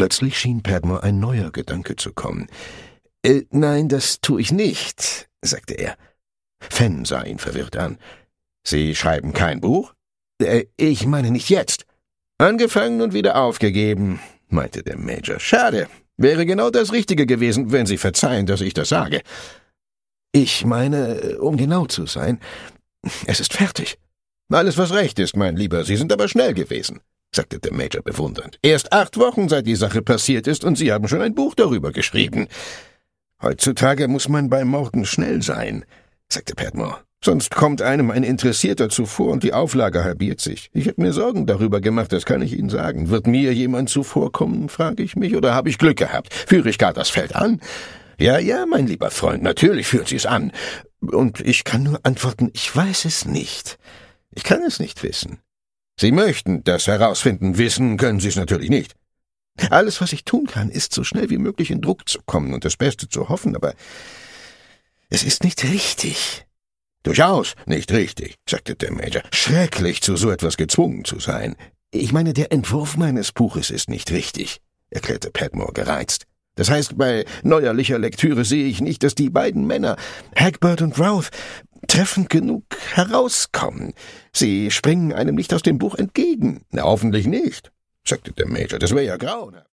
Plötzlich schien Padmore ein neuer Gedanke zu kommen. »Nein, das tue ich nicht«, sagte er. Fenn sah ihn verwirrt an. »Sie schreiben kein Buch?« »Ich meine nicht jetzt.« »Angefangen und wieder aufgegeben«, meinte der Major. »Schade. Wäre genau das Richtige gewesen, wenn Sie verzeihen, dass ich das sage.« »Ich meine, um genau zu sein, es ist fertig.« »Alles, was recht ist, mein Lieber. Sie sind aber schnell gewesen«, sagte der Major bewundernd. »Erst 8 Wochen, seit die Sache passiert ist, und Sie haben schon ein Buch darüber geschrieben.« »Heutzutage muss man bei Morden schnell sein«, sagte Padmore. »Sonst kommt einem ein Interessierter zuvor und die Auflage halbiert sich. Ich habe mir Sorgen darüber gemacht, das kann ich Ihnen sagen. Wird mir jemand zuvorkommen, frage ich mich, oder habe ich Glück gehabt? Führe ich gar das Feld an?« »Ja, mein lieber Freund, natürlich führt Sie es an. Und ich kann nur antworten, ich weiß es nicht. Ich kann es nicht wissen. Sie möchten das herausfinden, wissen können Sie es natürlich nicht. Alles, was ich tun kann, ist, so schnell wie möglich in Druck zu kommen und das Beste zu hoffen, aber es ist nicht richtig.« »Durchaus nicht richtig«, sagte der Major. »Schrecklich, zu so etwas gezwungen zu sein. Ich meine, der Entwurf meines Buches ist nicht richtig«, erklärte Padmore gereizt. »Das heißt, bei neuerlicher Lektüre sehe ich nicht, dass die beiden Männer, Hagberd und Routh, treffend genug herauskommen. Sie springen einem nicht aus dem Buch entgegen.« »Na, hoffentlich nicht«, sagte der Major. »Das wäre ja grauenhaft.«